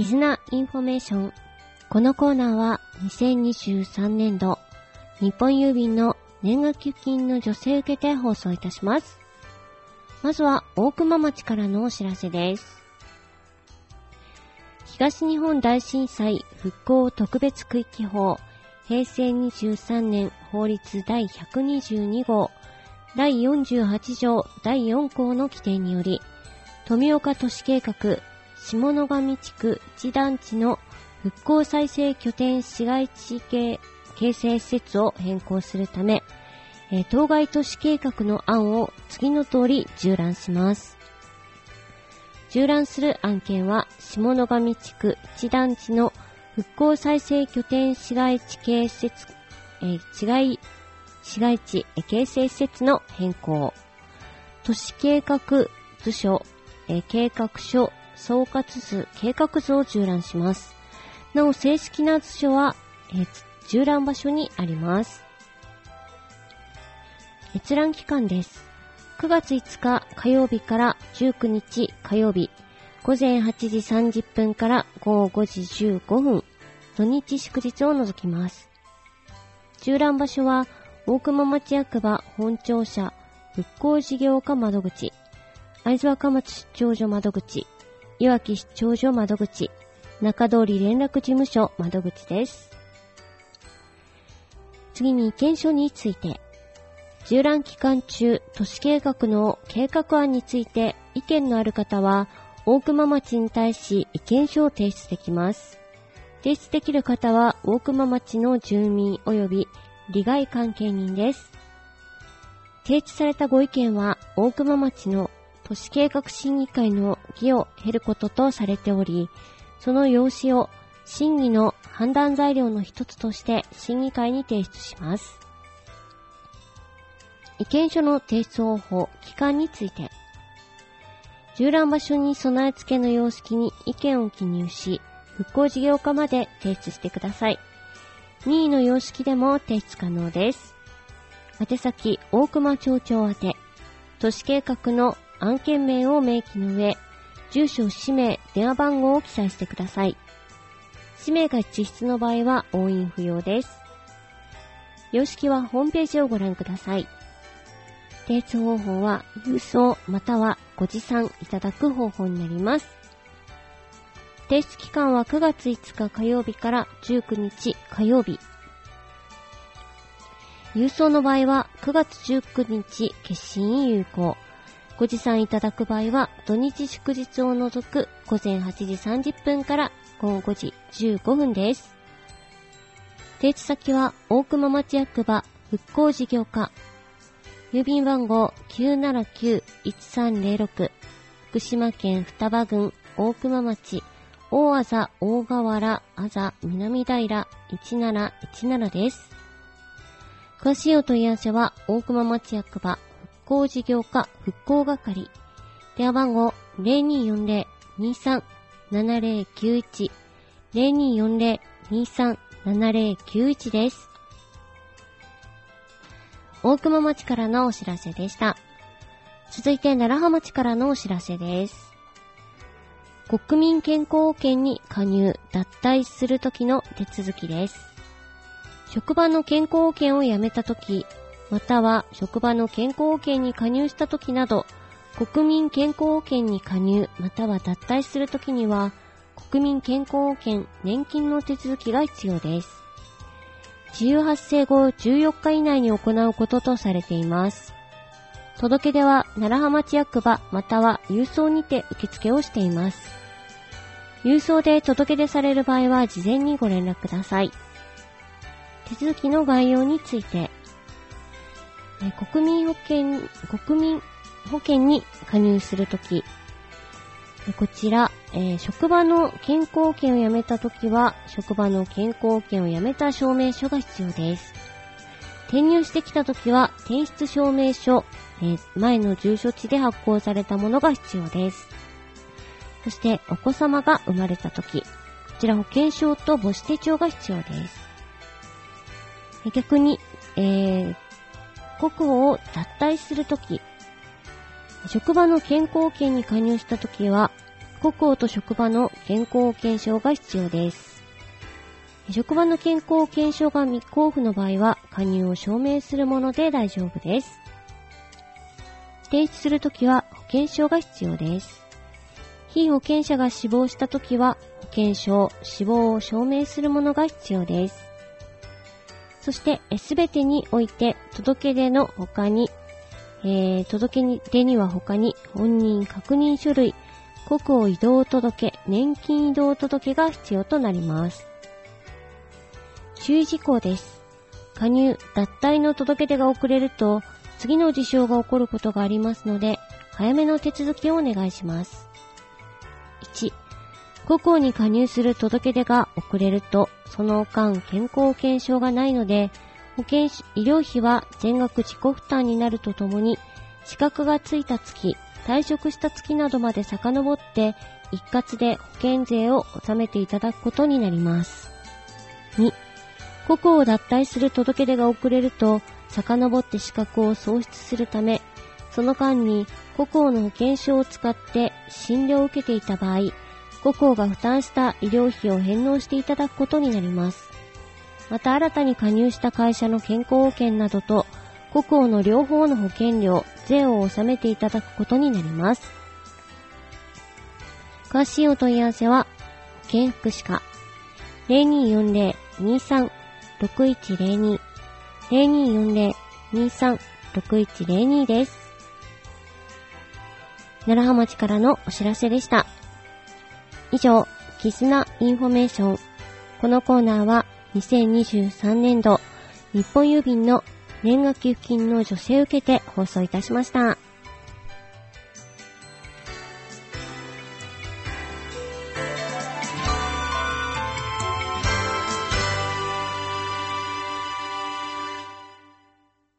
絆インフォメーション。このコーナーは2023年度日本郵便の年額寄付金の助成受けて放送いたします。まずは大熊町からのお知らせです。東日本大震災復興特別区域法平成23年法律第122号第48条第4項の規定により、富岡都市計画下野上地区一団地の復興再生拠点市街地形成施設を変更するため、当該都市計画の案を次の通り縦覧します。縦覧する案件は、下野上地区一団地の復興再生拠点市街地形成施設の変更、都市計画図書、計画書総括図、計画図を縦覧します。なお、正式な図書は、縦覧場所にあります。閲覧期間です。9月5日火曜日から19日火曜日、午前8時30分から午後5時15分、土日祝日を除きます。縦覧場所は、大熊町役場本庁舎復興事業課窓口、会津若松出張所窓口、いわき出張所窓口、中通り連絡事務所窓口です。次に意見書について、縦覧期間中、都市計画の計画案について意見のある方は、大熊町に対し意見書を提出できます。提出できる方は、大熊町の住民及び利害関係人です。提出されたご意見は、大熊町の都市計画審議会の議を経ることとされており、その要旨を審議の判断材料の一つとして審議会に提出します。意見書の提出方法、期間について、縦覧場所に備え付けの様式に意見を記入し、復興事業課まで提出してください。任意の様式でも提出可能です。宛先、大熊町長宛て、都市計画の案件名を明記の上、住所、氏名、電話番号を記載してください。氏名が実質の場合は押印不要です。様式はホームページをご覧ください。提出方法は郵送またはご持参いただく方法になります。提出期間は9月5日火曜日から19日火曜日。郵送の場合は9月19日決心有効。ご持参いただく場合は土日祝日を除く午前8時30分から午後5時15分です。提出先は大熊町役場復興事業課。郵便番号 979-1306 福島県双葉郡大熊町大あざ大河原あざ南平1717です。詳しいお問い合わせは大熊町役場復興事業課復興係電話番号 0240-237091 0240-237091 です。大熊町からのお知らせでした。続いて楢葉町からのお知らせです。国民健康保険に加入・脱退するときの手続きです。職場の健康保険を辞めたとき、または職場の健康保険に加入したときなど、国民健康保険に加入または脱退するときには、国民健康保険年金の手続きが必要です。自由発生後14日以内に行うこととされています。届け出は楢葉町役場または郵送にて受付をしています。郵送で届け出される場合は事前にご連絡ください。手続きの概要について、国民保険に加入するとき、こちら、職場の健康保険を辞めたときは、職場の健康保険を辞めた証明書が必要です。転入してきたときは、転出証明書、前の住所地で発行されたものが必要です。そして、お子様が生まれたとき、こちら保険証と母子手帳が必要です。逆に、国保を脱退するとき、職場の健康保険に加入したときは、こ国王と職場の健康保険証が必要です。職場の健康保険証が未交付の場合は、加入を証明するもので大丈夫です。提出するときは保険証が必要です。被保険者が死亡したときは、保険証、死亡を証明するものが必要です。そして、すべてにおいて、届け出の他に、届け出には他に、本人確認書類、国王移動届、年金移動届が必要となります。注意事項です。加入、脱退の届け出が遅れると、次の事象が起こることがありますので、早めの手続きをお願いします。1、国王に加入する届け出が遅れると、その間健康保険証がないので、医療費は全額自己負担になるとともに、資格がついた月、退職した月などまで遡って、一括で保険税を納めていただくことになります。2、国王を脱退する届け出が遅れると、遡って資格を喪失するため、その間に国王の保険証を使って診療を受けていた場合、国王が負担した医療費を返納していただくことになります。また新たに加入した会社の健康保険などと国王の両方の保険料、税を納めていただくことになります。詳しいお問い合わせは保健福祉課 0240-23-6102 0240-23-6102 です。楢葉町からのお知らせでした。以上、キスナインフォメーション。このコーナーは2023年度日本郵便の年賀寄付金の助成を受けて放送いたしました。